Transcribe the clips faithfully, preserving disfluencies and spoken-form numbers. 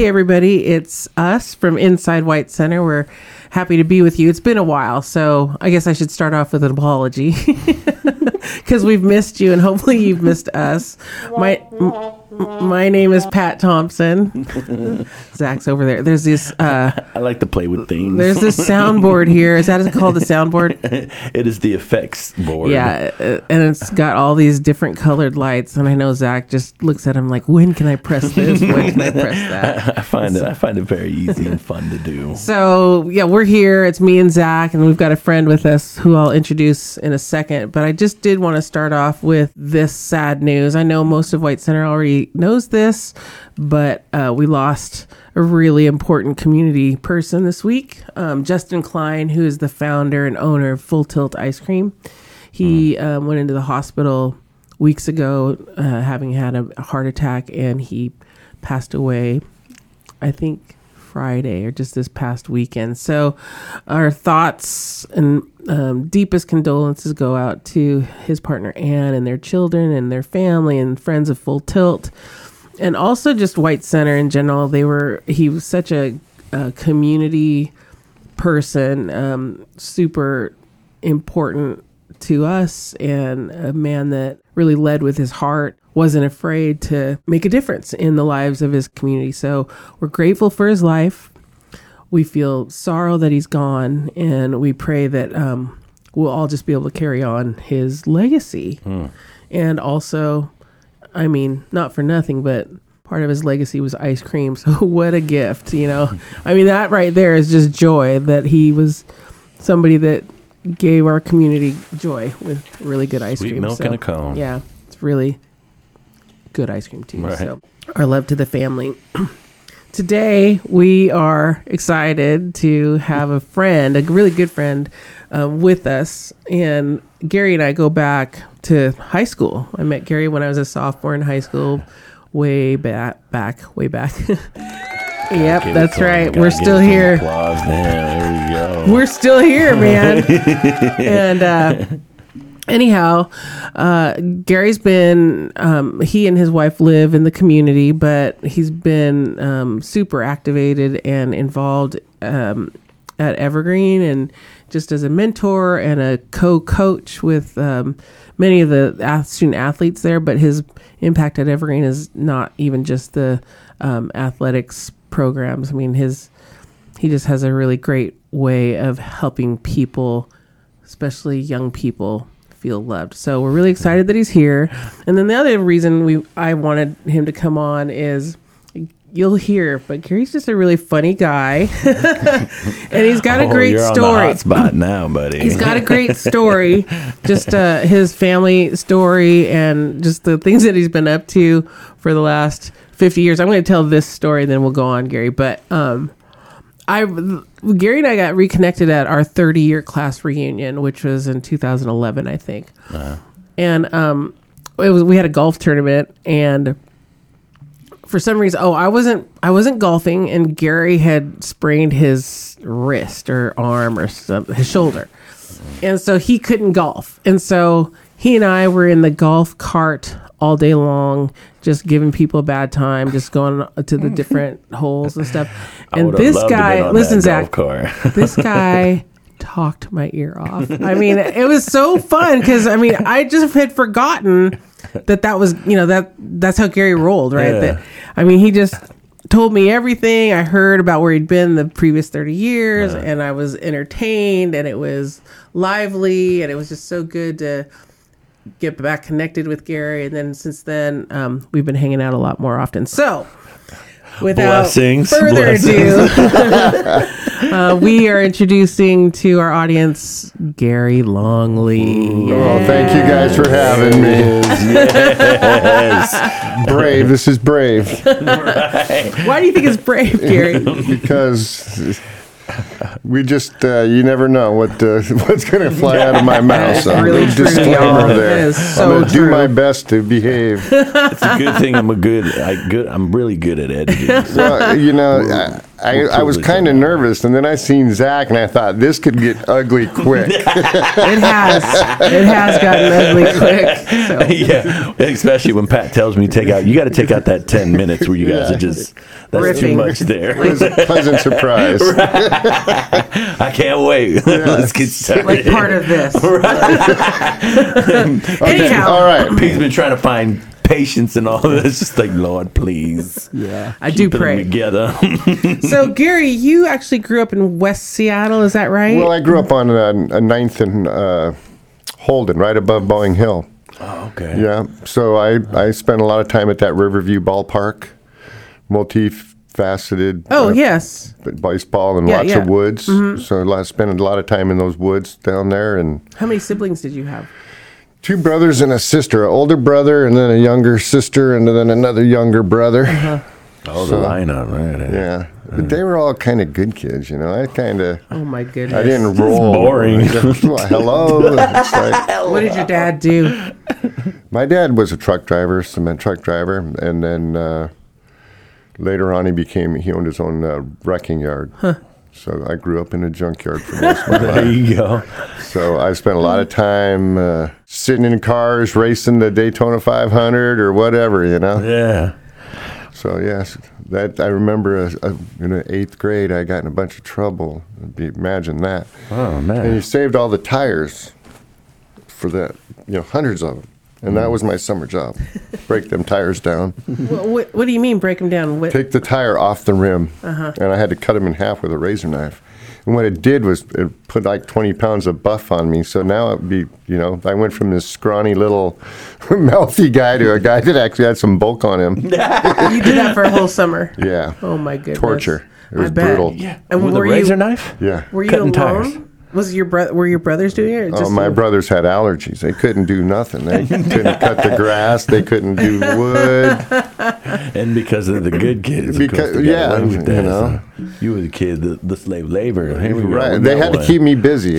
Hey, everybody. It's us from Inside White Center. We're happy to be with you. It's been a while, so I guess I should start off with an apology because we've missed you and hopefully you've missed us. My m- my name is Pat Thompson. Zach's over there. There's this... Uh, I like to play with things. There's this soundboard here. Is that called the soundboard? It is the effects board. Yeah, uh, and it's got all these different colored lights, and I know Zach just looks at him like, when can I press this? When can I press that? I find it I find it very easy and fun to do. So, yeah, we're here. It's me and Zach, and we've got a friend with us who I'll introduce in a second. But I just did want to start off with this sad news. I know most of White Center already knows this, but uh, we lost a really important community person this week. Um, Justin Klein, who is the founder and owner of Full Tilt Ice Cream. He mm. um, went into the hospital weeks ago, uh, having had a heart attack, and he passed away, I think, Friday or just this past weekend. So our thoughts and um, deepest condolences go out to his partner, Ann, and their children and their family and friends of Full Tilt. And also just White Center in general. They were, he was such a, a community person, um, super important to us, and a man that really led with his heart, wasn't afraid to make a difference in the lives of his community. So we're grateful for his life. We feel sorrow that he's gone, and we pray that um, we'll all just be able to carry on his legacy. Hmm. And also, I mean, not for nothing, but part of his legacy was ice cream. So what a gift, you know? I mean, that right there is just joy, that he was somebody that gave our community joy with really good ice Sweet cream. milk so, and a cone. Yeah, it's really good ice cream too. Right. So our love to the family. Today we are excited to have a friend, a really good friend, uh, with us. And Gary and I go back to high school. I met Gary when I was a sophomore in high school, way back, back, way back. Yep, Give that's right. We're still some here. Applause. There we go. We're still here, man. And uh, anyhow, uh, Gary's been, um, he and his wife live in the community, but he's been um, super activated and involved um, at Evergreen, and just as a mentor and a co-coach with um, many of the student athletes there. But his impact at Evergreen is not even just the um, athletics programs. I mean, his he just has a really great way of helping people, especially young people, feel loved. So we're really excited that he's here. And then the other reason we I wanted him to come on is, you'll hear, but Gary's just a really funny guy, and he's got a great oh, you're story. On the hot spot now, buddy. He's got a great story, just uh, his family story, and just the things that he's been up to for the last fifty years. I'm going to tell this story, then we'll go on, Gary. But um, I, Gary and I got reconnected at our thirty-year class reunion, which was in two thousand eleven, I think. Uh-huh. And um, it was we had a golf tournament, and for some reason, oh, I wasn't, I wasn't golfing, and Gary had sprained his wrist or arm or some, his shoulder, and so he couldn't golf. And so he and I were in the golf cart all day long, just giving people a bad time, just going to the different holes and stuff. And this guy, listen, Zach, this guy talked my ear off. I mean, it was so fun because, I mean, I just had forgotten that that was, you know, that that's how Gary rolled, right? Yeah. That, I mean, he just told me everything I heard about where he'd been the previous thirty years, right. And I was entertained, and it was lively, and it was just so good to get back connected with Gary. And then since then, um, we've been hanging out a lot more often. So without Blessings. further Blessings. ado, uh, we are introducing to our audience Gary Longley. Oh, thank you guys for having me. Yes. Brave. This is brave. Right. Why do you think it's brave, Gary? Because we just, uh, you never know what uh, what's going to fly out of my mouth. It's So really true, disclaimer y'all. there. It is so I'm going to true. do my best to behave. It's a good thing I'm a good, I good, I'm really good at editing. So. Well, you know, I, I, I was kind of nervous, and then I seen Zach, and I thought this could get ugly quick. It has. It has gotten ugly quick. So. Yeah, especially when Pat tells me to take out. You got to take out that ten minutes where you guys Yeah. are just. That's Riffing. too much there. It was a pleasant surprise. I can't wait. Let's get started. Like part of this. Okay, Anyhow. all right. He's been trying to find patience and all of this. Just like, Lord, please. Yeah. I do Put them pray. together. So, Gary, you actually grew up in West Seattle, is that right? Well, I grew up on a, a ninth and uh, Holden, right above Boeing Hill. Oh, okay. Yeah. So I, I spent a lot of time at that Riverview ballpark, multifaceted. oh, uh, yes. baseball and Yeah, lots yeah. of woods. So a lot, spent a lot of time in those woods down there. And How many siblings did you have? two brothers and a sister, an older brother and then a younger sister and then another younger brother. Oh, the lineup, right? Yeah. But they were all kind of good kids, you know. I kind of, Oh, my goodness. I didn't roll. boring. Well, hello. It's like, What did your dad do? my dad was a truck driver, cement truck driver. And then uh, later on he became, he owned his own uh, wrecking yard. So I grew up in a junkyard for most of my life. There you go. So I spent a lot of time uh, sitting in cars, racing the Daytona five hundred or whatever, you know. Yeah. So yes, that I remember uh, uh, in the eighth grade, I got in a bunch of trouble. Imagine that. Oh, And man. you saved all the tires for that, you know, hundreds of them. And that was my summer job. Break them tires down. what, what, what do you mean, break them down? What, Take the tire off the rim. And I had to cut them in half with a razor knife. And what it did was it put like twenty pounds of buff on me. So now it would be, you know, I went from this scrawny little mouthy guy to a guy that actually had some bulk on him. you did that for a whole summer? Yeah. Oh, my goodness. Torture. It was I bet. brutal. Yeah. And With were a razor you, knife? Yeah. Were you Cutting alone? tires. Was your brother? Were your brothers doing it? Or Oh, just my you? brothers had allergies. They couldn't do nothing. They couldn't cut the grass. They couldn't do wood. And because of the good kids, Because- because, yeah, yeah, with you that, know. so you were the kid, the, the slave labor. Here we go. Right. with They that had to one. keep me busy.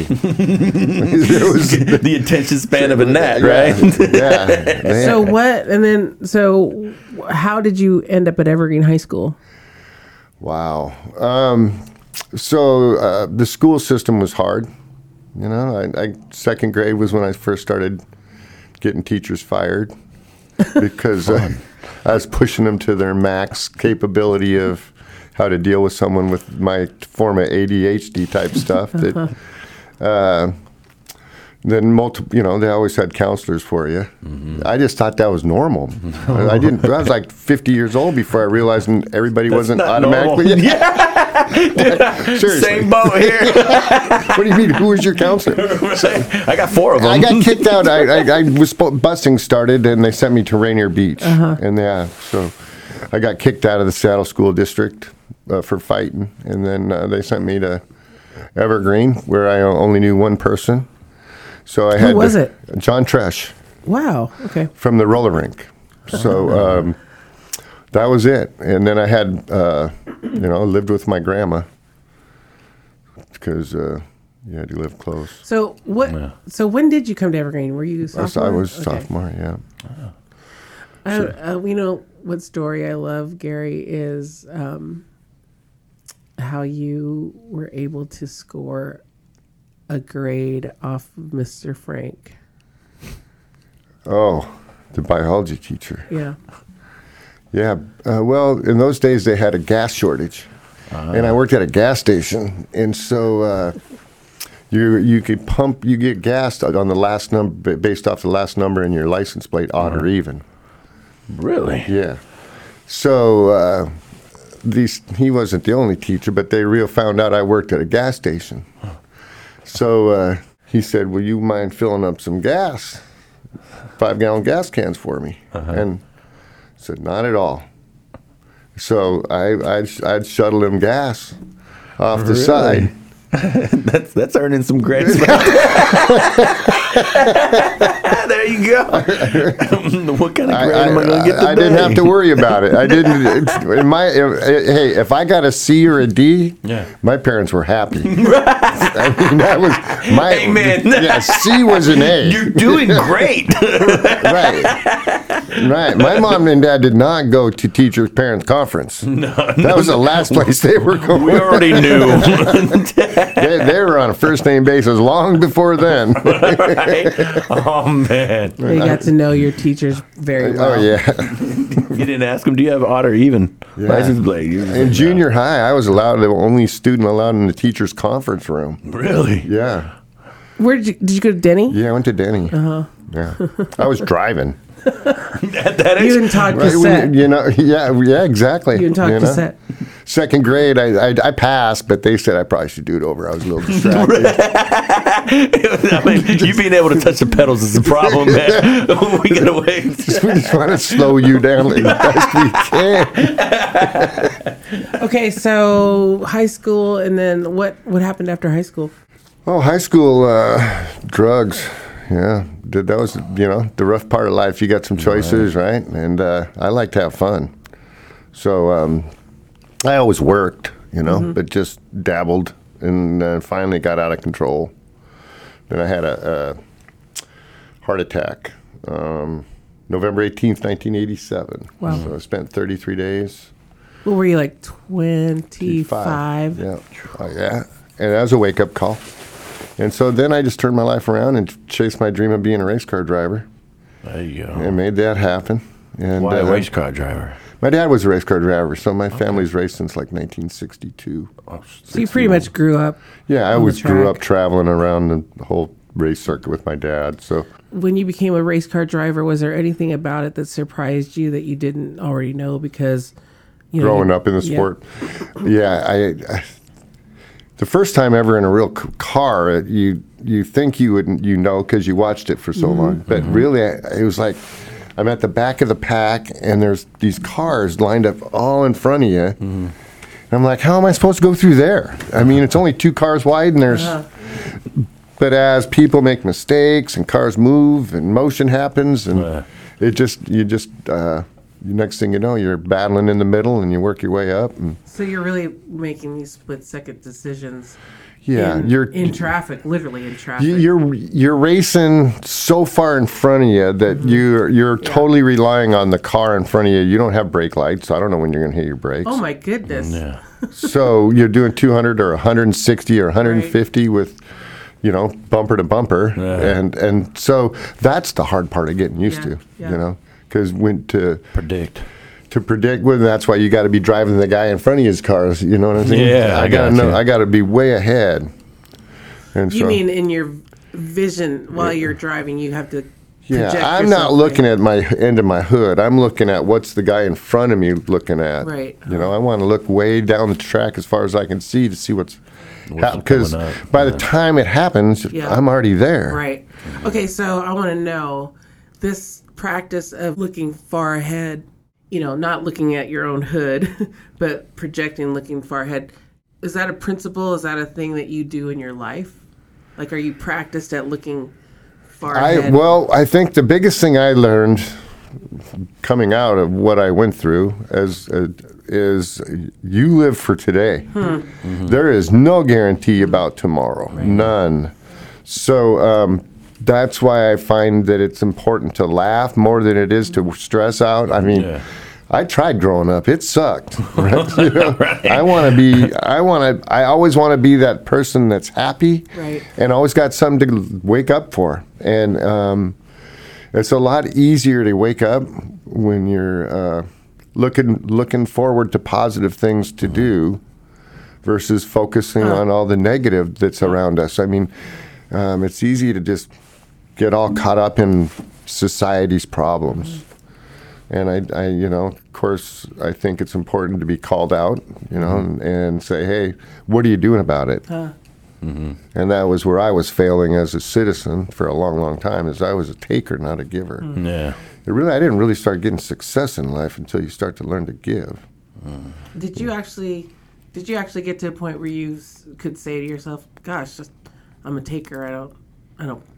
There was- the attention span of a gnat, yeah, right? Yeah. They So had- what? And then, so how did you end up at Evergreen High School? Wow. Um, so uh, the school system was hard. You know, I, I second grade was when I first started getting teachers fired because uh, I was pushing them to their max capability of how to deal with someone with my form of A D H D type stuff. That uh, then multi, you know, they always had counselors for you. Mm-hmm. I just thought that was normal. I didn't. I was like fifty years old before I realized everybody That's wasn't not automatically. normal. Yeah. Seriously. Same boat here. What do you mean? Who was your counselor? I got four of them. I got kicked out. I, I, I was spo- busing started, and they sent me to Rainier Beach. And yeah, so I got kicked out of the Seattle School District uh, for fighting, and then uh, they sent me to Evergreen, where I only knew one person. So I had was to- it? John Tresh Wow. Okay. from the roller rink. So um, that was it. And then I had, uh, you know, lived with my grandma because uh, you had to live close. So what? Yeah. So when did you come to Evergreen? Were you I was, sophomore? I was Okay. sophomore, yeah. I, uh, you know what story I love, Gary, is um, how you were able to score a grade off of Mister Frank. Oh, the biology teacher. Yeah. Yeah. Uh, well, in those days they had a gas shortage, and I worked at a gas station, and so uh, you you could pump, you get gas on the last number based off the last number in your license plate, odd or even. Really? Yeah. So uh, these he wasn't the only teacher, but they real found out I worked at a gas station. So uh, he said, "Will you mind filling up some gas, five gallon gas cans for me?" And I said, "Not at all." So I I'd, I'd shuttle him gas off the Really? side. that's that's earning some grades. There you go. What kind of I, grade am I going to get today? I didn't have to worry about it. I didn't. It's, in my if, hey, if I got a C or a D, Yeah. my parents were happy. I mean, that was my. Amen. Yeah, C was an A. You're doing great. Right. Right. My mom and dad did not go to teachers' parents conference. No, that was the last place they were going. We already knew. they, they were on a first name basis long before then. Right? Oh man. You got to know your teachers very well. Oh yeah. You didn't ask them, do you have odd or even Yeah. license plate? You just In said junior high, I was allowed the only student allowed in the teachers' conference room. no. Really? Yeah. Where did you, did you go to Denny? Yeah, I went to Denny. Uh-huh. Yeah. I was driving. At that You age? and Todd Right, Cassette. you know, yeah, yeah, exactly. You and Todd you know? Cassette. Second grade, I, I I passed, but they said I probably should do it over. I was a little distracted. I mean, you being able to touch the pedals is the problem, man. We gotta wait. We just want to slow you down as best we can. Okay, so high school, and then what? What happened after high school? Oh, high school uh, drugs. Yeah, Did- that was you know the rough part of life. You got some choices, right? And uh, I like to have fun, so um, I always worked, you know, Mm-hmm. but just dabbled, and uh, finally got out of control. Then I had a, a heart attack, um, November eighteenth, nineteen eighty-seven. Wow. So I spent thirty-three days. What were you, like twenty-five? Yeah. Oh, yeah. And that was a wake up call. And so then I just turned my life around and chased my dream of being a race car driver There you go. and made that happen. And Why a uh, race car driver? my dad was a race car driver, so my family's raced since like nineteen sixty-two. Oh, So you pretty much grew up. Yeah, I On the always grew track. up traveling around the whole race circuit with my dad. So When you became a race car driver, was there anything about it that surprised you that you didn't already know? Because you know, growing you- up in the yeah. sport, yeah, I, I the first time ever in a real c- car, it- you you think you would you know because you watched it for so Mm-hmm. long, but really I, it was like I'm at the back of the pack and there's these cars lined up all in front of you, Mm-hmm. and I'm like, how am I supposed to go through there? I mean, it's only two cars wide, and there's. Uh-huh. But as people make mistakes and cars move and motion happens, and Right. it just you just uh, next thing you know, you're battling in the middle and you work your way up. And So you're really making these split second decisions. yeah, in, you're in traffic, literally in traffic. you- you're you're racing so far in front of you that Mm-hmm. you're you're totally relying on the car in front of you. You don't have brake lights. I don't know when you're going to hit your brakes. oh my goodness! Yeah. So you're doing two hundred or one hundred sixty or one hundred fifty with, you know, bumper to bumper, Yeah. and and so that's the hard part of getting used Yeah, to, yeah. you know, because when to Predict. to predict, well, that's why you got to be driving the guy in front of his cars. You know what I'm saying? Yeah, I I gotta got know. you. I got to be way ahead. And You so, mean in your vision while you're driving, you have to. yeah, project I'm not yourself, looking right? at my end of my hood. I'm looking at what's the guy in front of me looking at. Right. You know, I want to look way down the track as far as I can see to see what's What's because coming up. by the time it happens, Yeah. I'm already there. Right. Okay, so I want to know this practice of looking far ahead, you know, not looking at your own hood, but projecting, looking far ahead. Is that a principle? Is that a thing that you do in your life? Like, are you practiced at looking far I ahead? well, I think the biggest thing I learned coming out of what I went through as uh, is you live for today. There is no guarantee about tomorrow, none. So um, that's why I find that it's important to laugh more than it is to stress out. I mean. Yeah. I tried growing up. It sucked. Right? You know, I want to be. I want to. I always want to be that person that's happy, Right. and always got something to wake up for. And um, it's a lot easier to wake up when you're uh, looking looking forward to positive things to do, versus focusing on all the negative that's around us. I mean, um, it's easy to just get all caught up in society's problems. And I, I, you know, of course, I think it's important to be called out, you know, and, and say, hey, what are you doing about it? And that was where I was failing as a citizen for a long, long time, is I was a taker, not a giver. Yeah. It really, I didn't really start getting success in life until you start to learn to give. Did you actually? Did you actually get to a point where you s- could say to yourself, "Gosh, just, I'm a taker. I don't. I don't."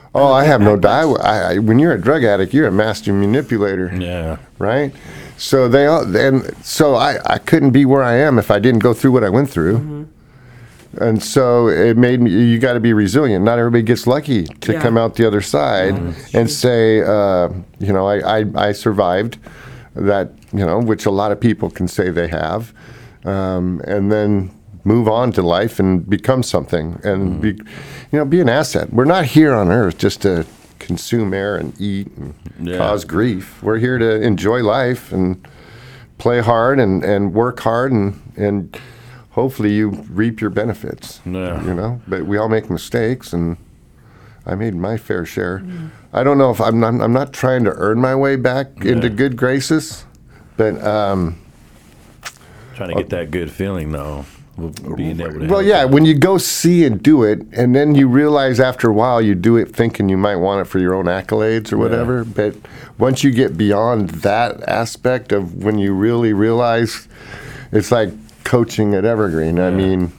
Oh, I have no doubt. I, I, when you're a drug addict, you're a master manipulator. Yeah. Right? So they all, and so I, I couldn't be where I am if I didn't go through what I went through. Mm-hmm. And so it made me, you got to be resilient. Not everybody gets lucky to yeah. come out the other side mm-hmm. and say, uh, you know, I, I, I survived that, you know, which a lot of people can say they have, um, and then move on to life and become something and, mm-hmm. be, you know, be an asset. We're not here on earth just to consume air and eat and yeah. cause grief. We're here to enjoy life and play hard and, and work hard and, and hopefully you reap your benefits, yeah. you know, but we all make mistakes and I made my fair share. Mm. I don't know if I'm not, I'm not trying to earn my way back yeah. into good graces, but, um, trying to get that good feeling though. Being able to well, yeah, that. When you go see and do it, and then you realize after a while you do it thinking you might want it for your own accolades or whatever. Yeah. But once you get beyond that aspect of when you really realize, it's like coaching at Evergreen. Yeah. I mean,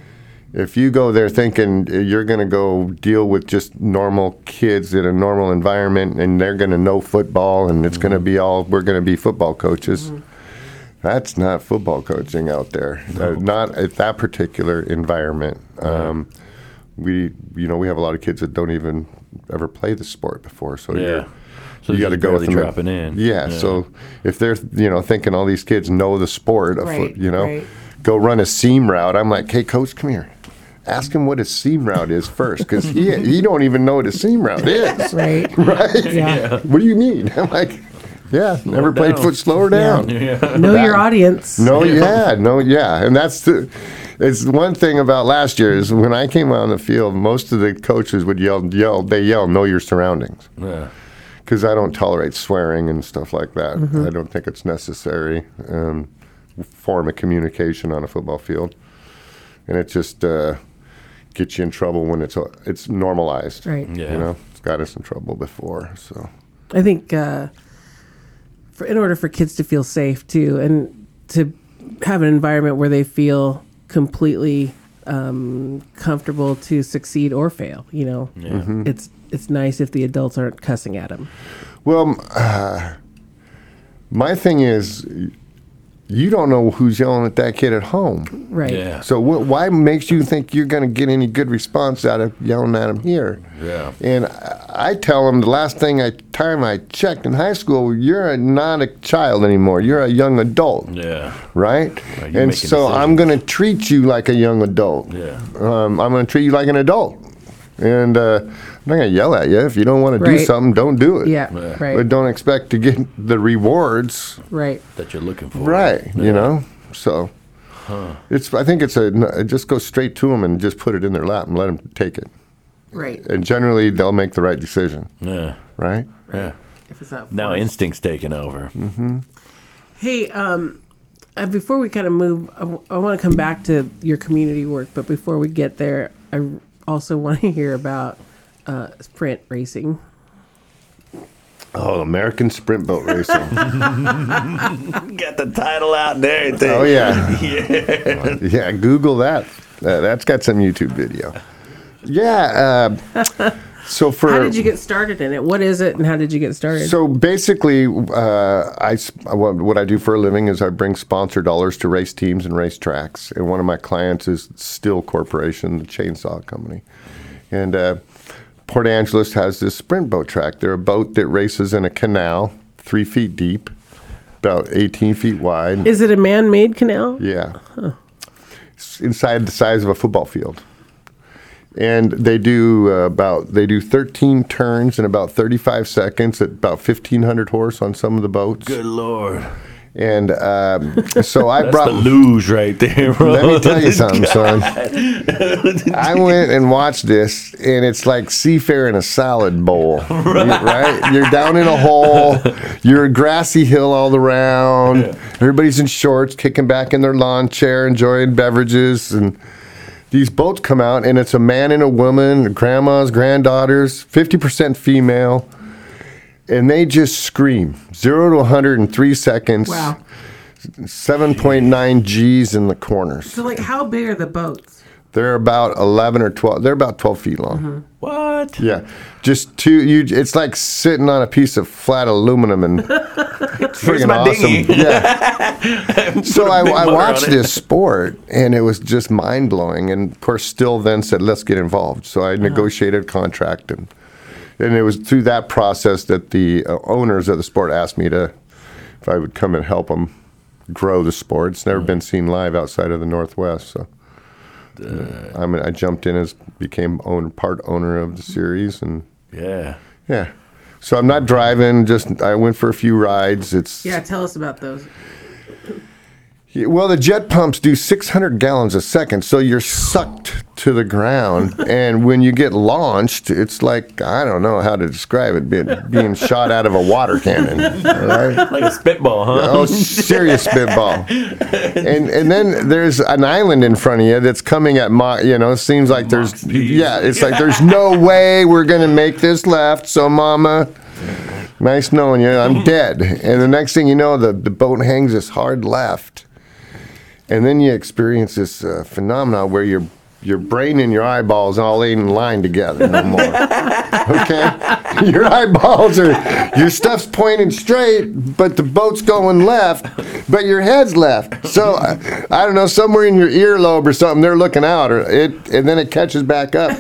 if you go there thinking you're going to go deal with just normal kids in a normal environment and they're going to know football and it's mm-hmm. going to be all, we're going to be football coaches. Mm-hmm. That's not football coaching out there. No. Uh, not at that particular environment. Um, we, you know, we have a lot of kids that don't even ever play the sport before. So yeah, you're, so you got to go with them. Dropping in. Yeah, yeah. So if they're, you know, thinking all these kids know the sport, of right, foot, you know, right. go run a seam route. I'm like, hey, coach, come here. Ask him what a seam route is first, because he he don't even know what a seam route is. Right. Right. Yeah. yeah. What do you mean? I'm like. Yeah, never played down. foot slower down. Yeah. Yeah. Know that, your audience. No, yeah, no, yeah, and that's the. It's one thing about last year is when I came on the field, most of the coaches would yell, yell, they yell, "Know your surroundings," yeah, because I don't tolerate swearing and stuff like that. Mm-hmm. I don't think it's necessary um, form of communication on a football field, and it just uh, gets you in trouble when it's it's normalized. Right. Yeah. You know, it's got us in trouble before. So I think. Uh, For, in order for kids to feel safe too, and to have an environment where they feel completely um, comfortable to succeed or fail, you know, yeah. mm-hmm. it's it's nice if the adults aren't cussing at them. Well, uh, my thing is, you don't know who's yelling at that kid at home, right? Yeah. So wh- why makes you think you're going to get any good response out of yelling at him here? Yeah. And I, I tell them the last thing I time I checked in high school, you're a, not a child anymore. You're a young adult. Yeah. Right. Right, and so decisions. I'm going to treat you like a young adult. Yeah. Um, I'm going to treat you like an adult. And uh, I'm not going to yell at you. If you don't want to right. do something, don't do it. Yeah, yeah. right. But don't expect to get the rewards. Right. That you're looking for. Right. Yeah. You know. So huh. it's. I think it's a. Just go straight to them and just put it in their lap and let them take it. Right. And generally, they'll make the right decision. Yeah. Right. Yeah. If it's not now instinct's taking over. Mm-hmm. Hey, um, uh, before we kind of move, I, w- I want to come back to your community work, but before we get there, I also want to hear about uh, sprint racing. Oh, American Sprint Boat Racing. Got the title out there. Oh, yeah. yeah. Yeah, Google that. Uh, that's got some YouTube video. Yeah. Uh, so for how did you get started in it? What is it, and how did you get started? So basically, uh, I what I do for a living is I bring sponsor dollars to race teams and race tracks. And one of my clients is Stihl Corporation, the chainsaw company, and uh, Port Angeles has this sprint boat track. They're a boat that races in a canal, three feet deep, about eighteen feet wide. Is it a man-made canal? Yeah. Huh. It's inside the size of a football field. And they do uh, about they do thirteen turns in about thirty-five seconds at about fifteen hundred horse on some of the boats. Good Lord. And um, so I That's brought the luge right there, bro. Let me tell you something, son. I went and watched this, and it's like seafaring a salad bowl, right. right? You're down in a hole. You're a grassy hill all around. Yeah. Everybody's in shorts, kicking back in their lawn chair, enjoying beverages, and these boats come out, and it's a man and a woman, grandmas, granddaughters, fifty percent female. And they just scream. Zero to one hundred in three seconds. Wow. seven point nine G's in the corners. So, like, how big are the boats? They're about eleven or twelve. They're about twelve feet long. Mm-hmm. What? Yeah, just two. You. It's like sitting on a piece of flat aluminum and freaking my awesome. dinghy. Yeah. So I, I watched this sport and it was just mind blowing. And of course, still then said, "Let's get involved." So I negotiated a contract, and and it was through that process that the uh, owners of the sport asked me to, if I would come and help them grow the sport. It's never been seen live outside of the Northwest, so. Uh, I mean, I jumped in as became owner, part owner of the series, and Yeah. yeah. So I'm not driving. Just I went for a few rides. It's Yeah, tell us about those. well, the jet pumps do six hundred gallons a second, so you're sucked to the ground, and when you get launched, it's like I don't know how to describe it, being, being shot out of a water cannon. All right? Like a spitball, huh? Oh, serious spitball. And and then there's an island in front of you that's coming at Mach, you know, it seems like there's, Mach speed. yeah, it's like there's no way we're going to make this left, so mama, nice knowing you, I'm dead. And the next thing you know, the, the boat hangs this hard left. And then you experience this uh, phenomenon where your your brain and your eyeballs all ain't in line together no more. Okay? Your eyeballs are, your stuff's pointing straight, but the boat's going left, but your head's left. So, I, I don't know, somewhere in your earlobe or something, they're looking out, or it, and then it catches back up.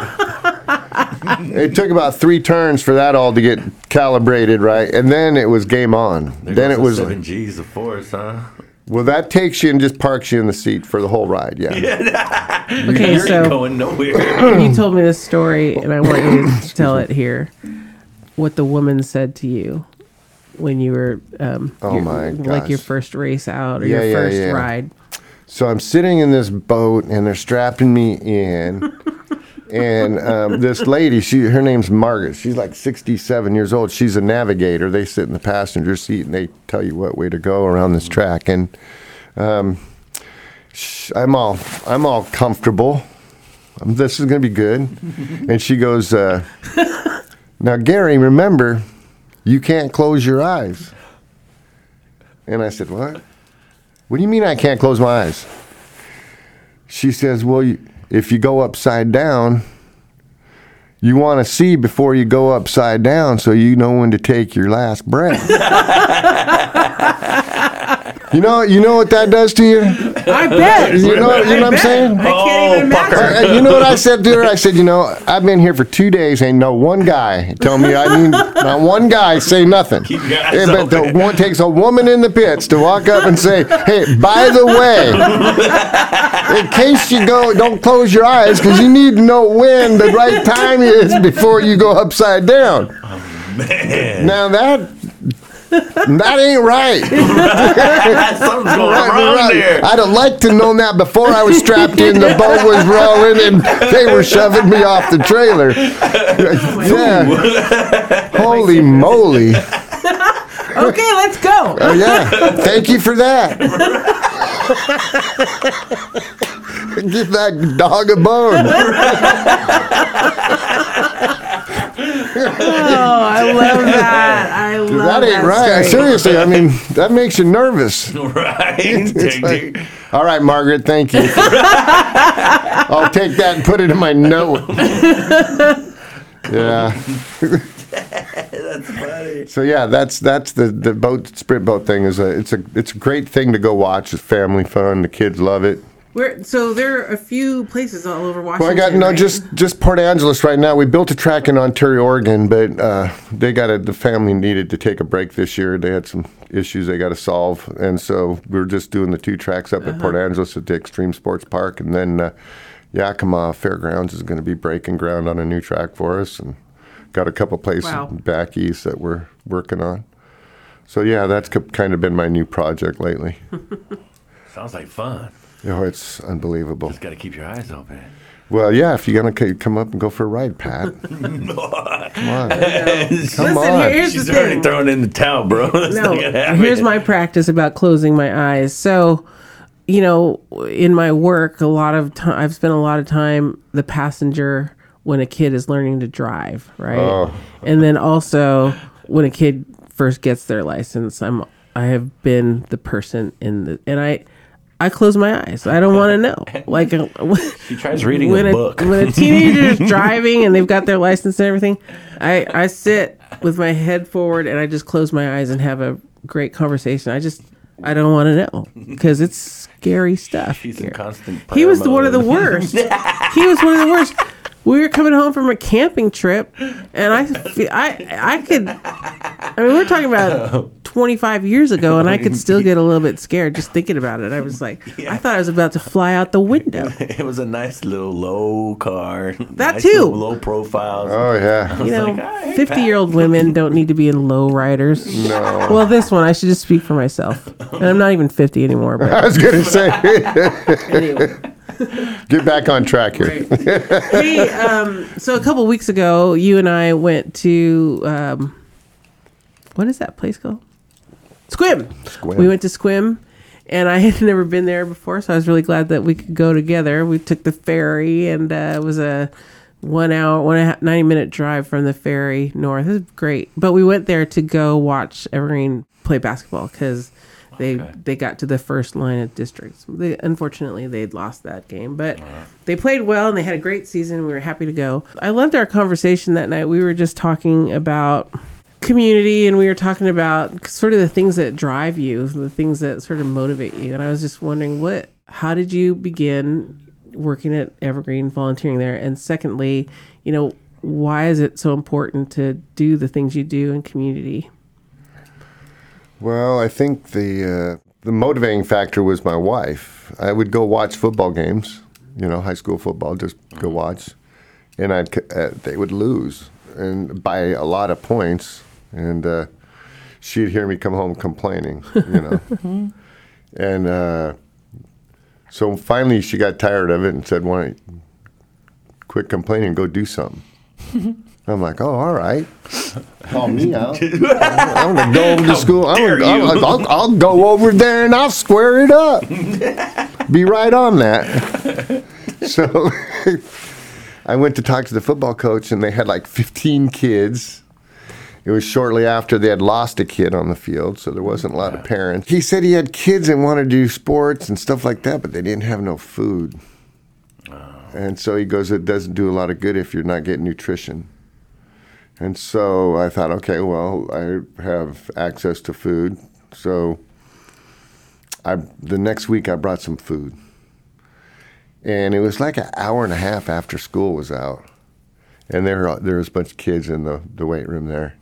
It took about three turns for that all to get calibrated right, and then it was game on. There then goes it the was seven G's of force, huh? well, that takes you and just parks you in the seat for the whole ride. Yeah. Okay, You're so going nowhere. you told me this story, and I want you to tell it here. What the woman said to you when you were, um, Oh, your- my like your gosh. first race out or Yeah, your yeah, first yeah. ride. So I'm sitting in this boat, and they're strapping me in. And um, this lady, she her name's Margaret. She's like sixty-seven years old. She's a navigator. They sit in the passenger seat, and they tell you what way to go around this track. And um, sh- I'm all I'm all comfortable. Um, this is going to be good. And she goes, uh, "Now, Gary, remember, you can't close your eyes." And I said, "What? What do you mean I can't close my eyes?" She says, "Well, you, if you go upside down, you want to see before you go upside down so you know when to take your last breath." You know, you know what that does to you? I bet. You know, you know what I'm saying? I can't even Oh, imagine. Parker. Uh, you know what I said to her? I said, you know, I've been here for two days. Ain't no one guy tell me I need not one guy say nothing. Keep your eyes Yeah, but the open. one takes a woman in the pits to walk up and say, "Hey, by the way, in case you go, don't close your eyes because you need to know when the right time is before you go upside down." Man. Now that that ain't right. Something's going wrong Right. there. I'd have liked to known that before I was strapped in. The boat was rolling and they were shoving me off the trailer. Yeah. Holy moly. Okay, let's go. Oh, yeah. Thank you for that. Give that dog a bone. Oh, I love that. I love That ain't right. story. Seriously, I mean, that makes you nervous. Right. It's like, all right, Margaret, thank you. I'll take that and put it in my note. Yeah. That's funny. So yeah, that's that's the the boat sprint boat thing is a it's a it's a great thing to go watch. It's family fun. The kids love it. We're, so there are a few places all over Washington. Well, I got no right? just just Port Angeles right now. We built a track in Ontario, Oregon, but uh, they got a, the family needed to take a break this year. They had some issues they got to solve, and so we we're just doing the two tracks up Uh-huh. at Port Angeles at the Extreme Sports Park, and then uh, Yakima Fairgrounds is going to be breaking ground on a new track for us, and got a couple places Wow. back east that we're working on. So yeah, that's k- kind of been my new project lately. Sounds like fun. Oh, it's unbelievable. Just got to keep your eyes open. Well, yeah, if you're gonna c- come up and go for a ride, Pat. Come on, come Listen, on. here's She's the already thing. throwing in the towel, bro. That's No, not gonna happen. here's my practice about closing my eyes. So, you know, in my work, a lot of time I've spent a lot of time the passenger when a kid is learning to drive, right? Oh. And then also when a kid first gets their license, I'm I have been the person in the and I I close my eyes. I don't want to know. Like uh, She tries reading when a book. when a teenager is driving and they've got their license and everything, I, I sit with my head forward and I just close my eyes and have a great conversation. I just, I don't want to know because it's scary stuff. She's in constant He was prayer one of the mode. worst. He was one of the worst. We were coming home from a camping trip, and I, fe- I, I could. I mean, we're talking about twenty-five years ago, and I could still get a little bit scared just thinking about it. I was like, Yeah. I thought I was about to fly out the window. It was a nice little low car. That nice too. little Low profiles. Oh yeah. You know, like, all right, fifty-year-old women don't need to be in low riders. No. Well, this one, I should just speak for myself, and I'm not even fifty anymore. But I was gonna say, anyway. get back on track here. Right. Hey, um, so a couple weeks ago, you and I went to um, what is that place called? Squim. Squim. We went to Squim, and I had never been there before, so I was really glad that we could go together. We took the ferry, and uh, it was a one hour, one and a half, ninety minute drive from the ferry north. It was great, but we went there to go watch Evergreen play basketball because. They Okay. they got to the first line of districts. They, unfortunately, they'd lost that game, but they played well and they had a great season. We were happy to go. I loved our conversation that night. We were just talking about community, and we were talking about sort of the things that drive you, the things that sort of motivate you. And I was just wondering, what, how did you begin working at Evergreen, volunteering there? And secondly, you know, why is it so important to do the things you do in community? Well, I think the uh, the motivating factor was my wife. I would go watch football games, you know, high school football, just go watch, and I'd c- uh, they would lose and by a lot of points, and uh, she'd hear me come home complaining, you know, and uh, so finally she got tired of it and said, "Why don't you quit complaining and go do something?" I'm like, "Oh, all right." Call me out. I'm gonna go over to school. I'm dare gonna, I'll, you. I'll, I'll go over there and I'll square it up. Be right on that. So I went to talk to the football coach, and they had like fifteen kids. It was shortly after they had lost a kid on the field, so there wasn't a lot of parents. He said he had kids that wanted to do sports and stuff like that, but they didn't have no food. And so he goes, it doesn't do a lot of good if you're not getting nutrition. And so I thought, okay, well, I have access to food. So I, the next week I brought some food. And it was like an hour and a half after school was out. And there, there was a bunch of kids in the, the weight room there.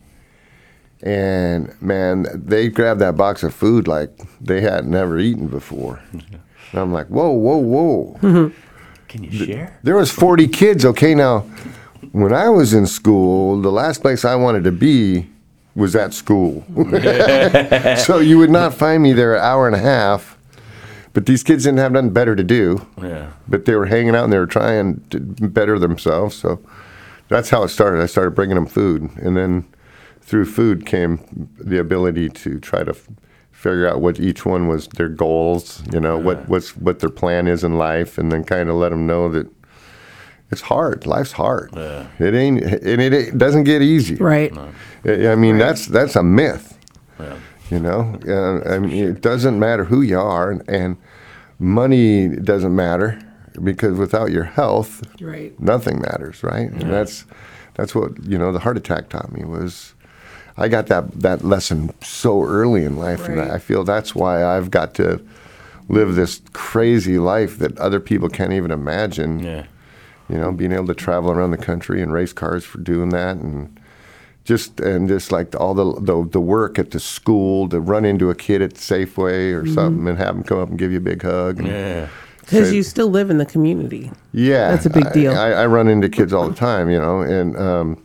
And, man, they grabbed that box of food like they had never eaten before. And I'm like, whoa, whoa, whoa. Can you share? There was forty kids. Okay, now, when I was in school, the last place I wanted to be was at school. So you would not find me there an hour and a half. But these kids didn't have nothing better to do. Yeah. But they were hanging out and they were trying to better themselves. So that's how it started. I started bringing them food. And then through food came the ability to try to f- figure out what each one was their goals, you know, what, what's, what their plan is in life, and then kind of let them know that it's hard. Life's hard. Yeah. It ain't, and it, it doesn't get easy. Right. I I mean, that's that's a myth. Yeah. You know, uh, I mean, it doesn't matter who you are, and, and money doesn't matter, because without your health, Right. nothing matters, right? And that's that's what, you know, the heart attack taught me was. I got that that lesson so early in life, and Right. I feel that's why I've got to live this crazy life that other people can't even imagine. Yeah. You know, being able to travel around the country and race cars for doing that, and just and just like all the the, the work at the school, to run into a kid at Safeway or something and have them come up and give you a big hug. And Yeah. Because say- you still live in the community. yeah, That's a big I- deal. I, I run into kids all the time, you know, and um,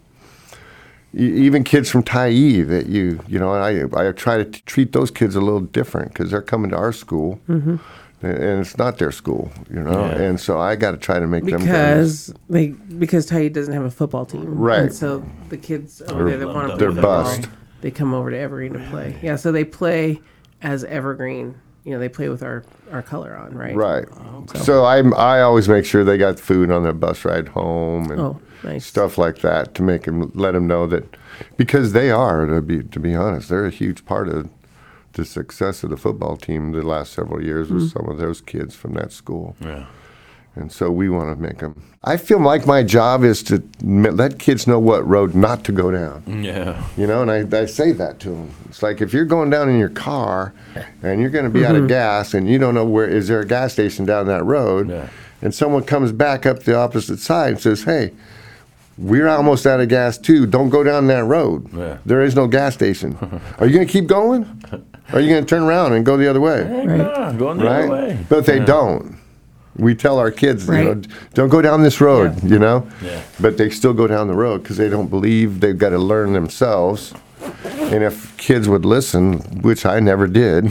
e- even kids from Tyee that you, you know, I I try to t- treat those kids a little different because they're coming to our school, Mm-hmm. and and it's not their school, you know, Yeah. and so I got to try to make them guys. Because they because Tyee doesn't have a football team, Right. And so the kids over there that want to play They're football, bust. they come over to Evergreen to play. Yeah, so they play as Evergreen. You know, they play with our, our color on, right? Right. So I I always make sure they got food on their bus ride home and Oh, nice. stuff like that to make them let them know that, because they are, to be to be honest, they're a huge part of the success of the football team the last several years was some of those kids from that school. Yeah. And so we want to make them. I feel like my job is to m- let kids know what road not to go down. Yeah. You know, and I, I say that to them. It's like if you're going down in your car and you're going to be mm-hmm. out of gas and you don't know where, is there a gas station down that road? Yeah. And someone comes back up the opposite side and says, hey, we're almost out of gas too. Don't go down that road. Yeah. There is no gas station. Are you going to keep going? Or are you going to turn around and go the other way? Right. No, going the right? other way. But they yeah. don't. We tell our kids, right. you know, don't go down this road, yeah. you know? Yeah. But they still go down the road because they don't believe they've got to learn themselves. And if kids would listen, which I never did,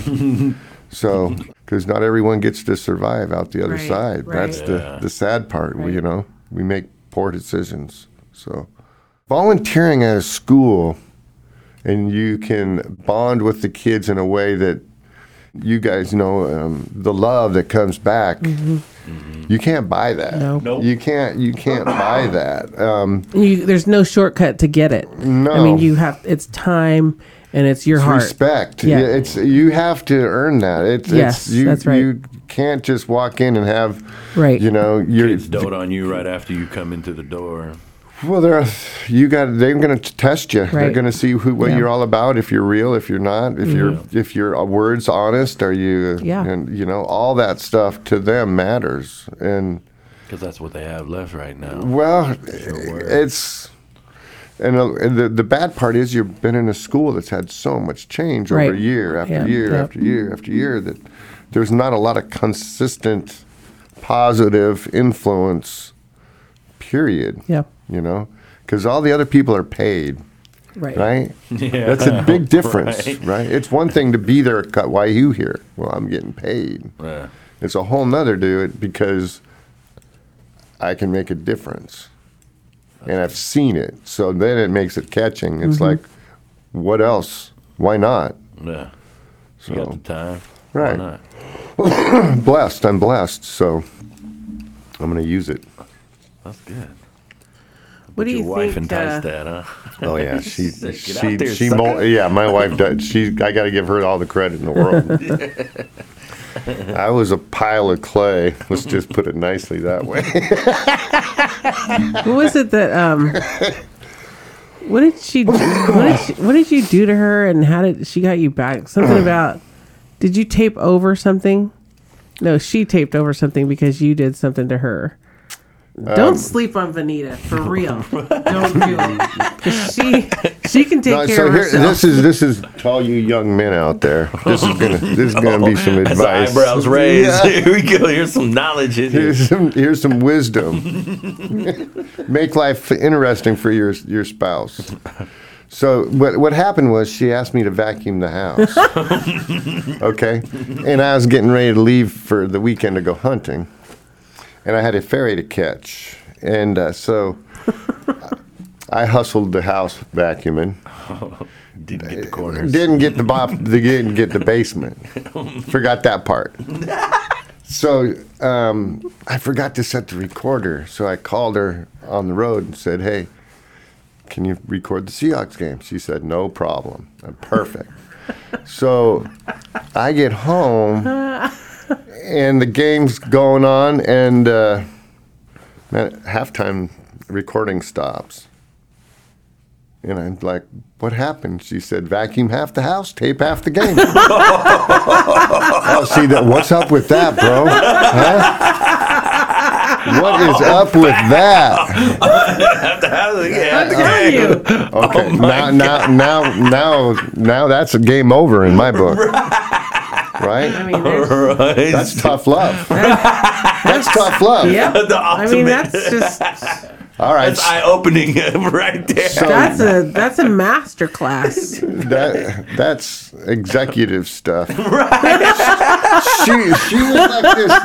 so, because not everyone gets to survive out the other right. side. Right. That's yeah. the, the sad part, right. we, you know? We make poor decisions. So, volunteering at a school, and you can bond with the kids in a way that you guys know um, the love that comes back. Mm-hmm. Mm-hmm. You can't buy that. No. Nope. You can't. You can't buy that. Um, you, there's no shortcut to get it. No. I mean, you have. It's time, and it's your it's heart. Respect. Yeah. Yeah, it's you have to earn that. It's, yes, it's, you, that's right. You can't just walk in and have. Right. You know, your kids dote on you right after you come into the door. Well, they're you got. They're going to test you. Right. They're going to see who what yeah. you're all about. If you're real, if you're not, if mm-hmm. you're if your words honest, are you? Yeah. And you know all that stuff to them matters, and because that's what they have left right now. Well, it's and, uh, and the the bad part is you've been in a school that's had so much change right. over year after yeah. year yeah. after year after year that there's not a lot of consistent positive influence. Period. Yeah. You know, because all the other people are paid. Right. Right? Yeah. That's a big difference, right. right? It's one thing to be there. Why are you here? Well, I'm getting paid. Yeah. It's a whole nother do it because I can make a difference. And I've seen it. So then it makes it catching. It's mm-hmm. like, what else? Why not? Yeah. So, you got the time. Right. Why not? Blessed. I'm blessed. So I'm going to use it. That's good. What do you your wife think? enticed Uh, that, huh? Oh yeah, she Said, "Get she out there, she sucker." mo- yeah. My wife does. She I got to give her all the credit in the world. I was a pile of clay. Let's just put it nicely that way. What was it that? Um, what did she? What did, she, what did you do to her? And how did she got you back? Something about? Did you tape over something? No, she taped over something because you did something to her. Don't um, sleep on Vanita, for real. Don't do it. 'Cause she she can take no, care so of here, herself. This is this is to all you young men out there. This is gonna this is gonna be some As advice. the eyebrows raised. Yeah. Here we go. Here's some knowledge in here. Here's some here's some wisdom. Make life interesting for your your spouse. So what what happened was she asked me to vacuum the house. Okay, and I was getting ready to leave for the weekend to go hunting. And I had a ferry to catch. And uh, so I hustled the house vacuuming. Oh, didn't get the corners. Didn't get the, bop, the didn't get the basement. Forgot that part. So um, I forgot to set the recorder. So I called her on the road and said, hey, can you record the Seahawks game? She said, no problem. I'm perfect. So I get home. And the game's going on, and uh, at halftime, recording stops. And I'm like, what happened? She said, vacuum half the house, tape half the game. Oh, see, that, what's up with that, bro? Huh? What is up with that? Okay, now, now, now, now, now that's a game over in my book. Right? I mean, right. That's tough love. That's tough love. Yeah. The I mean, that's just. All right. That's eye-opening right there. So that's a that's a master class. That that's executive stuff. Right. She she was like this.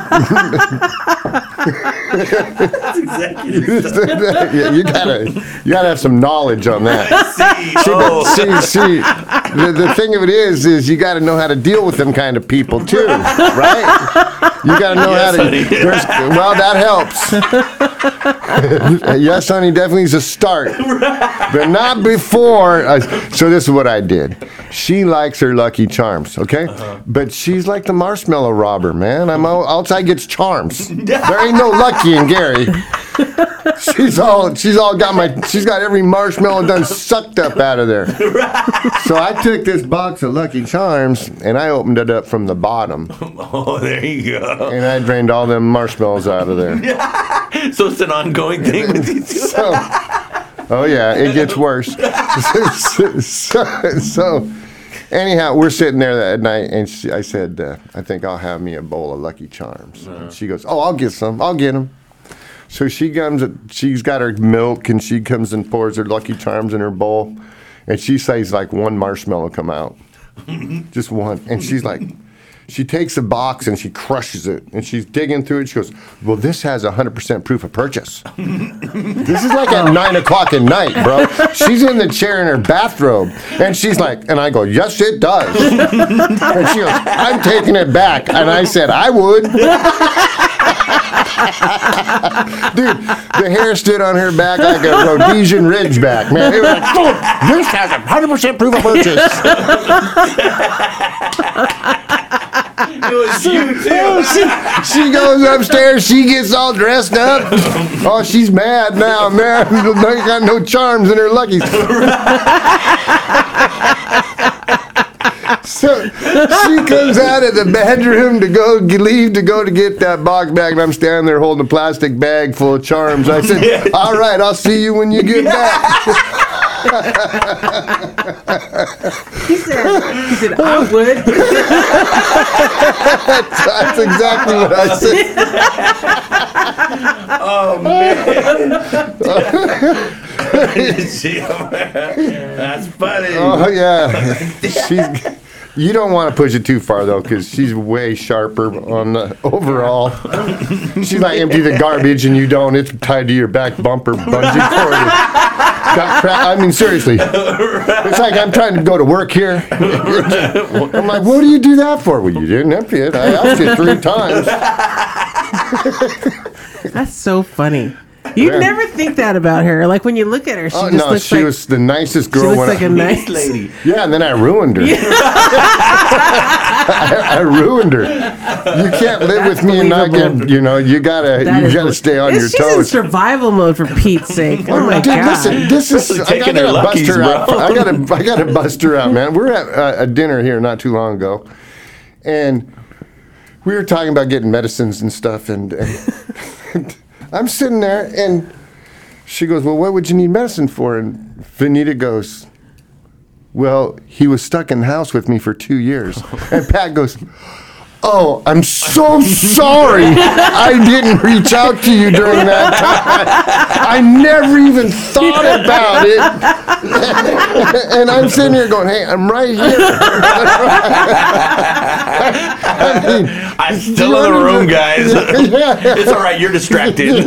That's executive stuff. Yeah, you gotta you gotta have some knowledge on that. See, See, oh. the, see, see the, the thing of it is, is you got to know how to deal with them kind of people too, right? You got to know Yes, how to. honey. there's- Well, that helps. Yes, honey, definitely is a start, but not before. I, so this is what I did. She likes her Lucky Charms, okay? Uh-huh. But she's like the marshmallow robber, man. I'm all, outside gets charms. There ain't no Lucky in Gary. She's all she's all got my she's got every marshmallow done sucked up out of there. So I took this box of Lucky Charms and I opened it up from the bottom. Oh, there you go. And I drained all them marshmallows out of there. So it's an ongoing thing with you two. So, oh yeah, it gets worse. so, so, so anyhow, we're sitting there that night, and she, I said, uh, "I think I'll have me a bowl of Lucky Charms." Uh-huh. And she goes, "Oh, I'll get some. I'll get them." So she comes, she's got her milk, and she comes and pours her Lucky Charms in her bowl, and she says like one marshmallow come out, just one, and she's like. She takes a box and she crushes it, and she's digging through it. She goes, "Well, this has one hundred percent proof of purchase." This is like at nine o'clock at night, bro. She's in the chair in her bathrobe, and she's like, and I go, "Yes, it does." And she goes, "I'm taking it back." And I said, "I would." Dude, the hair stood on her back like a Rhodesian Ridgeback, man. It was like, "Oh, this has one hundred percent proof of purchase." It was you too. Oh, she, she goes upstairs. She gets all dressed up. Oh, she's mad now, man. Ain't got no charms in her Luckies. So she comes out of the bedroom to go leave to go to get that box bag, and I'm standing there holding a plastic bag full of charms. I said, "All right, I'll see you when you get back." He said, he said, "I would." that's, that's exactly what I said. Oh, man. That's funny. Oh, yeah. She's, you don't want to push it too far, though, because she's way sharper on the overall. She's like empty the garbage, and you don't. It's tied to your back bumper, bungee cord. Got cra- I mean, seriously. It's like I'm trying to go to work here. I'm like, what do you do that for? Well, you didn't empty it. I asked you three times. That's so funny. You'd Yeah. never think that about her. Like when you look at her, she Oh, just no, looks she like was the nicest she girl. looks when like I, a nice lady. Yeah, and then I ruined her. I, I ruined her. You can't live with me and not get, you know, you gotta, That you is gotta what- stay on It's- your she's in toes. survival mode for Pete's sake. Oh my Dude, god! listen, this is, Especially I taking gotta her bust Luckies, her out. bro. I gotta, I gotta bust her out, man. We're at uh, a dinner here not too long ago, and we were talking about getting medicines and stuff, and, and I'm sitting there, and she goes, "Well, what would you need medicine for?" And Vanita goes, "Well, he was stuck in the house with me for two years." And Pat goes, "Oh, I'm so sorry I didn't reach out to you during that time. I never even thought about it." And I'm sitting here going, "Hey, I'm right here." I mean, I'm still in the room, guys. It's all right. You're distracted.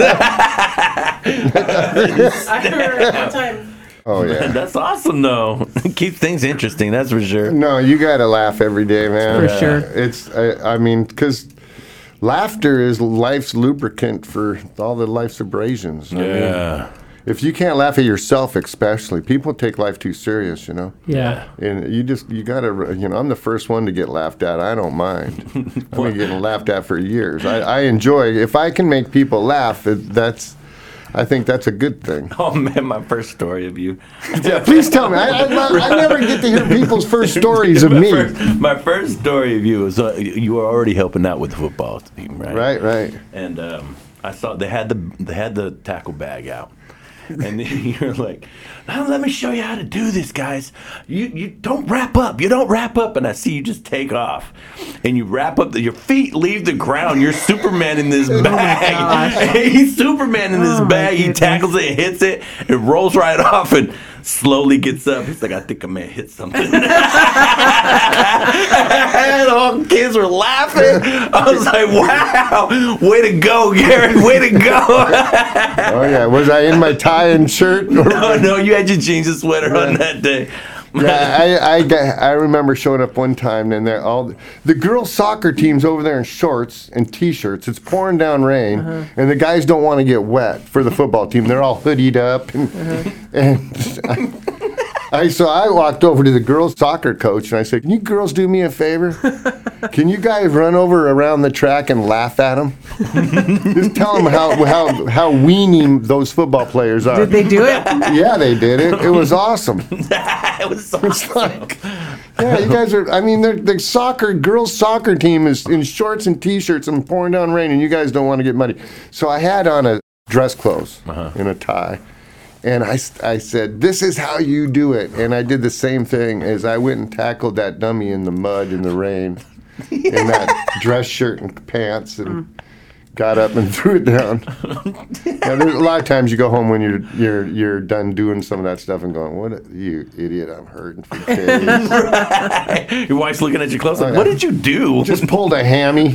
I remember one time. oh, yeah. That's awesome, though. Keep things interesting. That's for sure. No, you got to laugh every day, man. For sure. It's, I, I mean, because laughter is life's lubricant for all the life's abrasions. I mean, Yeah. if you can't laugh at yourself, especially, people take life too serious, you know? Yeah. And you just, you got to, you know, I'm the first one to get laughed at. I don't mind. I've been getting laughed at for years. I, I enjoy, if I can make people laugh, it, that's, I think that's a good thing. Oh, man, my first story of you. Yeah, please tell me. I, I, I never get to hear people's first stories of my me. First, my first story of you was uh, you were already helping out with the football team, right? Right, right. And um, I saw they had the they had the tackle bag out, and then you're like, "Now let me show you how to do this, guys. You you don't wrap up. You don't wrap up." And I see you just take off, and you wrap up. The, your feet leave the ground. You're Superman in this bag. He's Superman in this Oh, my bag. He goodness. tackles it, hits it, it rolls right off, and slowly gets up. He's like, "I think I may have hit something." And all the kids were laughing. I was like, "Wow, way to go, Garrett! Way to go!" Oh, yeah. Was I in my tie and shirt? No, no, you had your jeans and sweater on that day. Yeah, I, I, got- I remember showing up one time, and they're all the girls' soccer team's over there in shorts and t-shirts. It's pouring down rain, Uh-huh. and the guys don't want to get wet for the football team. They're all hoodied up, and, Uh-huh. and I, I so I walked over to the girls' soccer coach, and I said, "Can you girls do me a favor? Can you guys run over around the track and laugh at them? Just tell them how how how weenie those football players are." Did they do it? Yeah, they did it. It was awesome. it was so It's like, yeah, you guys are. I mean, they're- the soccer girls' soccer team is in shorts and t-shirts and pouring down rain, and you guys don't want to get muddy. So I had on a dress clothes and a tie, and I, s- I said, "This is how you do it." And I did the same thing as I went and tackled that dummy in the mud in the rain, in that dress shirt and pants, and got up and threw it down. Yeah, there's a lot of times you go home when you're you're you're done doing some of that stuff and going, "What a, you idiot! I'm hurting for days." Your wife's looking at you close. Like, yeah. what did you do? Just pulled a hammy.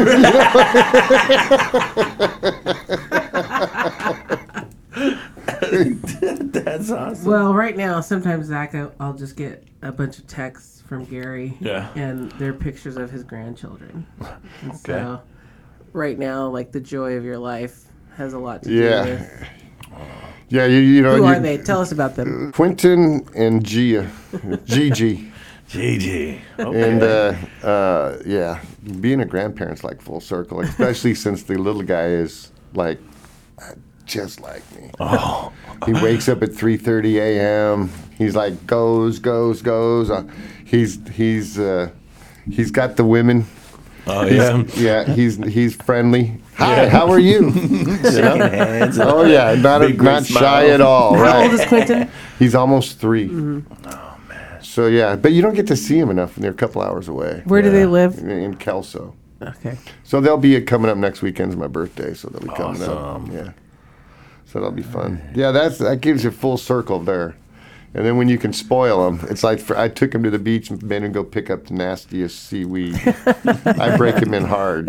That's awesome. Well, right now, sometimes Zach, I- I'll just get a bunch of texts from Gary. Yeah. And they're pictures of his grandchildren. And Okay. So, right now, like the joy of your life has a lot to do Yeah. with. Yeah, you, you know. Who you, are they? Tell us about them. Quentin and Gia, Gigi, Gigi. Okay. and uh, uh, yeah, being a grandparent's like full circle, especially since the little guy is like just like me. oh. He wakes up at three thirty a.m. He's like goes, goes, goes. Uh, he's he's uh, he's got the women. Oh, He's, yeah. yeah, he's he's friendly. Hi, Yeah. how are you? You know? Shaking hands. and- Oh yeah, not a, Big, great not shy smile. at all. How Right? old is Quentin? He's almost three. Mm-hmm. Oh, man. So yeah, but you don't get to see him enough, and they're a couple hours away. Where do Yeah. they live? In, in Kelso. Okay. So they'll be coming up next weekend's my birthday, so they'll be coming Awesome. up. Yeah. So that'll be fun. Yeah, that's that gives you full circle there. And then when you can spoil them, it's like for, I took him to the beach and made him go pick up the nastiest seaweed. I break him in hard.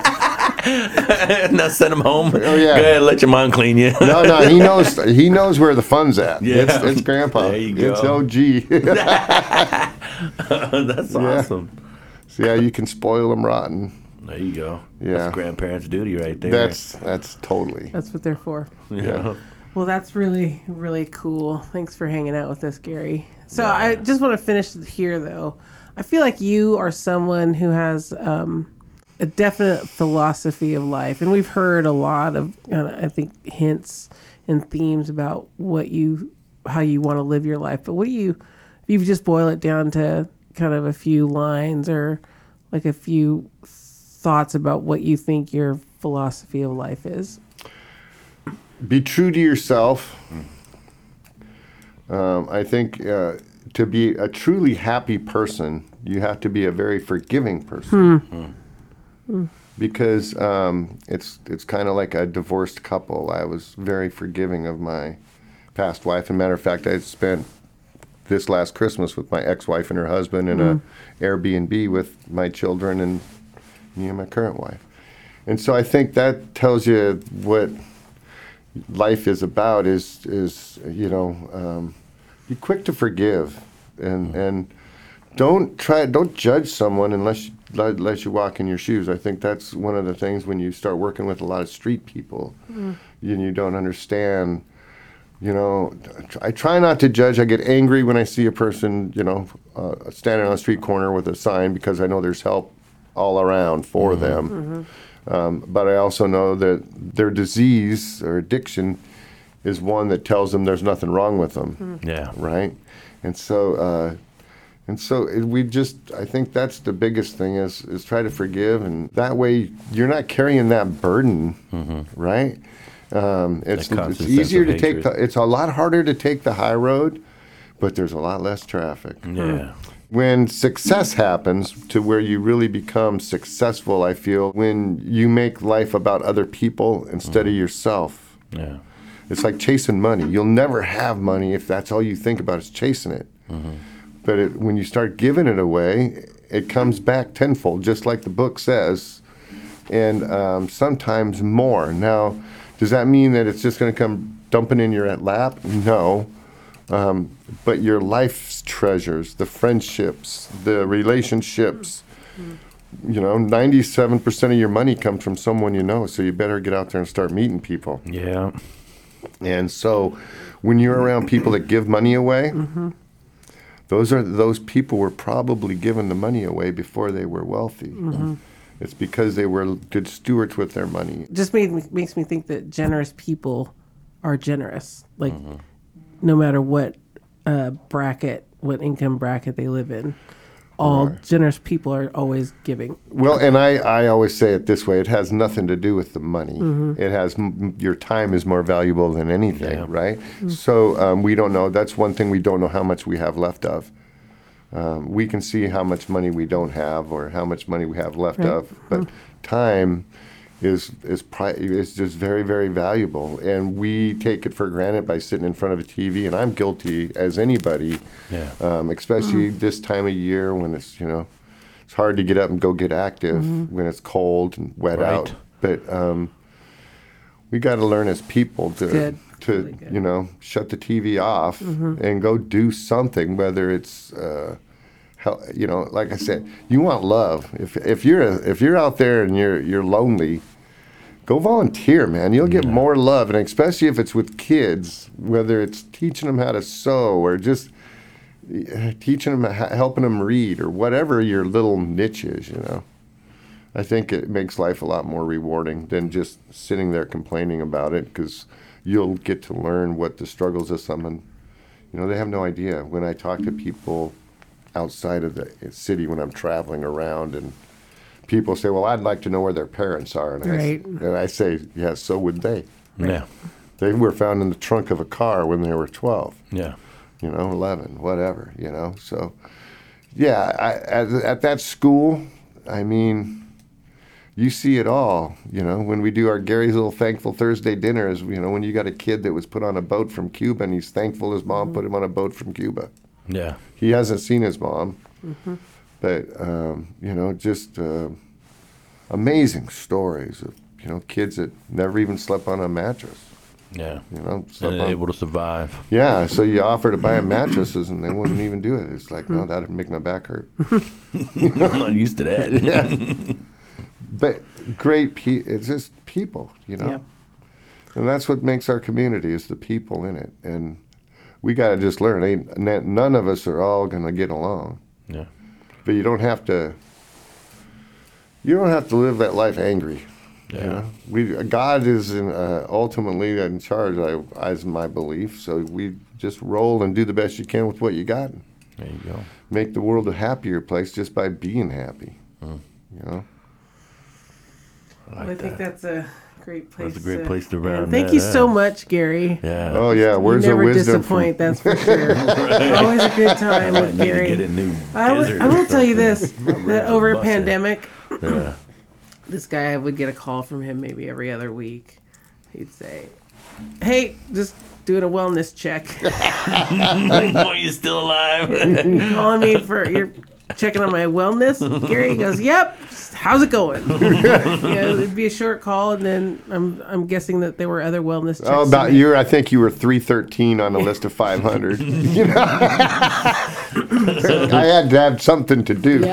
now send him home. Oh, yeah. Go ahead, let your mom clean you. No, no, he knows he knows where the fun's at. Yeah. It's, it's Grandpa. There you go. It's O G. That's Yeah. awesome. So yeah, you can spoil them rotten. There you go. Yeah. That's grandparents' duty right there. That's that's totally. That's what they're for. yeah. Well, that's really, really cool. Thanks for hanging out with us, Gary. So I just want to finish here, though. I feel like you are someone who has um, a definite philosophy of life, and we've heard a lot of, uh, I think, hints and themes about what you, how you want to live your life. But what do you, if you just boil it down to kind of a few lines or like a few thoughts about what you think your philosophy of life is? Be true to yourself. Um, I think uh, to be a truly happy person, you have to be a very forgiving person. Hmm. Because um, it's it's kind of like a divorced couple. I was very forgiving of my past wife. As a matter of fact, I spent this last Christmas with my ex-wife and her husband in a Airbnb with my children and me and my current wife. And so I think that tells you what life is about is is you know um, be quick to forgive and and don't try don't judge someone unless you, unless you walk in your shoes. I think that's one of the things when you start working with a lot of street people, mm. you, you don't understand. You know, I try not to judge. I get angry when I see a person, you know, uh, standing on a street corner with a sign because I know there's help all around for mm-hmm. them. Mm-hmm. Um, but I also know that their disease or addiction is one that tells them there's nothing wrong with them. Mm. Yeah. Right. And so, uh, and so it, we just, I think that's the biggest thing is, is try to forgive. And that way you're not carrying that burden. Mm-hmm. Right. Um, it's it's easier to take, the, it's a lot harder to take the high road, but there's a lot less traffic. Yeah. When success happens to where you really become successful, I feel, when you make life about other people instead mm-hmm. of yourself. Yeah. It's like chasing money. You'll never have money if that's all you think about is chasing it. Mm-hmm. But it, when you start giving it away, it comes back tenfold, just like the book says, and um, sometimes more. Now, does that mean that it's just going to come dumping in your lap? No. Um, but your life's treasures, the friendships, the relationships, you know, ninety-seven percent of your money comes from someone you know, so you better get out there and start meeting people. Yeah. And so when you're around people that give money away, Mm-hmm. those are those people were probably giving the money away before they were wealthy. Mm-hmm. It's because they were good stewards with their money. Just made me, makes me think that generous people are generous. Like, no matter what uh, bracket, what income bracket they live in, all Right. generous people are always giving. Well, and I, I always say it this way: it has nothing to do with the money. Mm-hmm. It has m- your time is more valuable than anything, Yeah. right? So um, we don't know. That's one thing we don't know how much we have left of. Um, we can see how much money we don't have or how much money we have left Right. of, but time is is pri- is just very very valuable, and we take it for granted by sitting in front of a T V. And I'm guilty as anybody, Yeah. um, especially this time of year when it's you know it's hard to get up and go get active when it's cold and wet Right. out. But um, we got to learn as people to Good. to Really good. you know shut the T V off and go do something, whether it's uh, how, you know like I said, you want love. If if you're a, if you're out there and you're you're lonely, go volunteer, man. You'll get more love, and especially if it's with kids, whether it's teaching them how to sew or just uh, teaching them, h- helping them read, or whatever your little niche is. You know, I think it makes life a lot more rewarding than just sitting there complaining about it, because you'll get to learn what the struggles of someone. You know, they have no idea. When I talk to people outside of the city, when I'm traveling around, and people say, well, I'd like to know where their parents are. And, Right. I, and I say, yeah, so would they. Yeah. They were found in the trunk of a car when they were twelve, Yeah. you know, eleven, whatever, you know. So, yeah, I, at, at that school, I mean, you see it all, you know. When we do our Gary's Little Thankful Thursday dinners, you know, when you got a kid that was put on a boat from Cuba and he's thankful his mom put him on a boat from Cuba. Yeah. He hasn't seen his mom. But, um, you know, just uh, amazing stories of, you know, kids that never even slept on a mattress, Yeah. you know. Slept And on, able to survive. yeah, so you offer to buy them mattresses and they wouldn't even do it. It's like, no, that would make my back hurt. I'm not used to that. Yeah. But great, pe- it's just people, you know. Yeah. And that's what makes our community, is the people in it. And we got to just learn. Ain't, n- none of us are all going to get along. Yeah. But you don't have to. You don't have to live that life angry. You Yeah. know? We God is in, uh, ultimately in charge, I, as my belief. So we just roll and do the best you can with what you got. There you go. Make the world a happier place just by being happy. Mm. You know. I Well, I like think that. that's a great place. That's a great to, place to end. round Thank that you so out. much, Gary. Yeah. Oh yeah, You where's the never wisdom? disappoint, that's for sure. Always a good time with Need to get a Gary. new I will, gizzard I or will tell you something. this: that over a Bust it. pandemic, Yeah. this guy, I would get a call from him maybe every other week. He'd say, "Hey, just doing a wellness check. Boy, you still alive? Calling me for you're checking on my wellness." Gary goes, "Yep. Just, how's it going?" You know, it'd be a short call, and then I'm I'm guessing that there were other wellness checks. Oh, to about make. you. I think you were three thirteen on a list of five hundred. You know, I had to have something to do.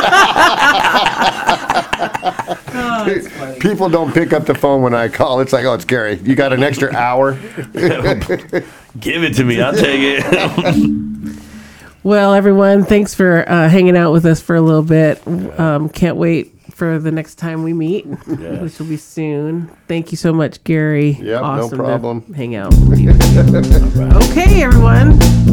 Oh, it's funny. People don't pick up the phone when I call. It's like, oh, it's Gary. You got an extra hour? Give it to me. I'll take it. Well, everyone, thanks for uh, hanging out with us for a little bit. Um, can't wait for the next time we meet, Yeah. which will be soon. Thank you so much, Gary. Yep, no awesome problem. to hang out with you. Okay, everyone.